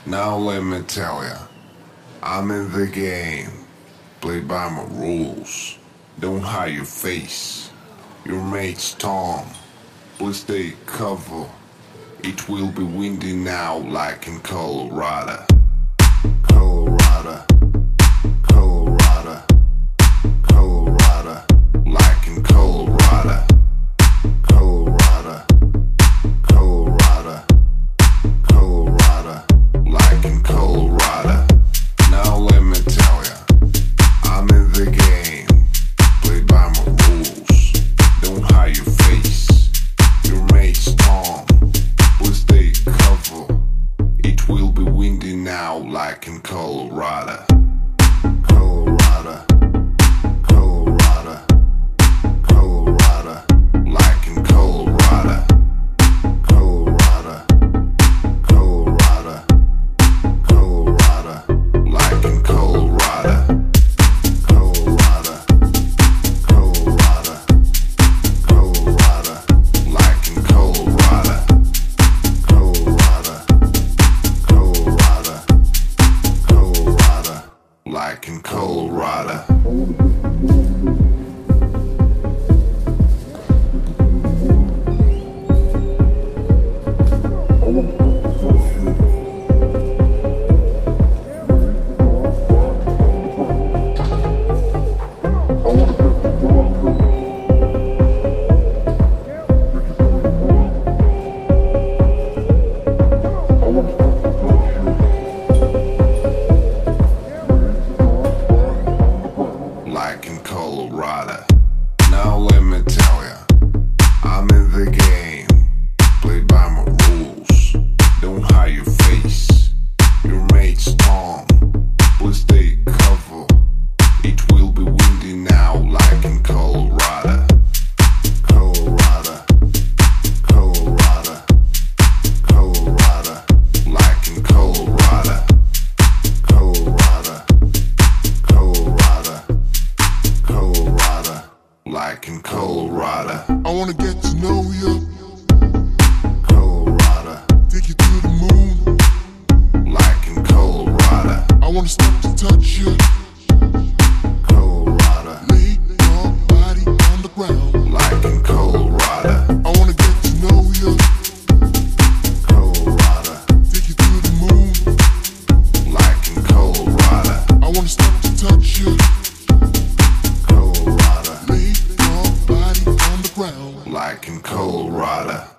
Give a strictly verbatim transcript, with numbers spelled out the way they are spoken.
Now let me tell ya, I'm in the game, play by my rules. Don't hide your face, your mate's Tom. Please take cover, it will be windy now like in Colorado. Colorado, Colorado, Colorado, like in Colorado. Colorado, Colorado, Colorado, like in Colorado. Now let me tell ya, I'm in the game, play by my rules. Don't hide your face, your mate's Tom. Please take cover, it will be windy now like in Colorado. Colorado, Colorado, Colorado, like in Colorado. Colorado, Colorado, Colorado, like in Colorado. Colorado, Colorado, Colorado, like in Colorado. Colorado, Colorado, Colorado, like in Colorado. Like in Colorado. Now let me tell ya, I'm in the game, play by my rules. Don't hide your face, your mate's Tom. Please take cover, it will be windy now like in Colorado. Colorado, Colorado, Colorado, like in Colorado. Colorado, Colorado, Colorado, like in Colorado. I wanna get to know you, Colorado, take you to the moon. like in Colorado. I wanna stop to touch you, Colorado, lay your body on the ground. like in Colorado. I wanna get to know you, Colorado, take you to the moon. like in Colorado. I wanna stop to touch you, Colorado, lay your body on the ground. like in Colorado.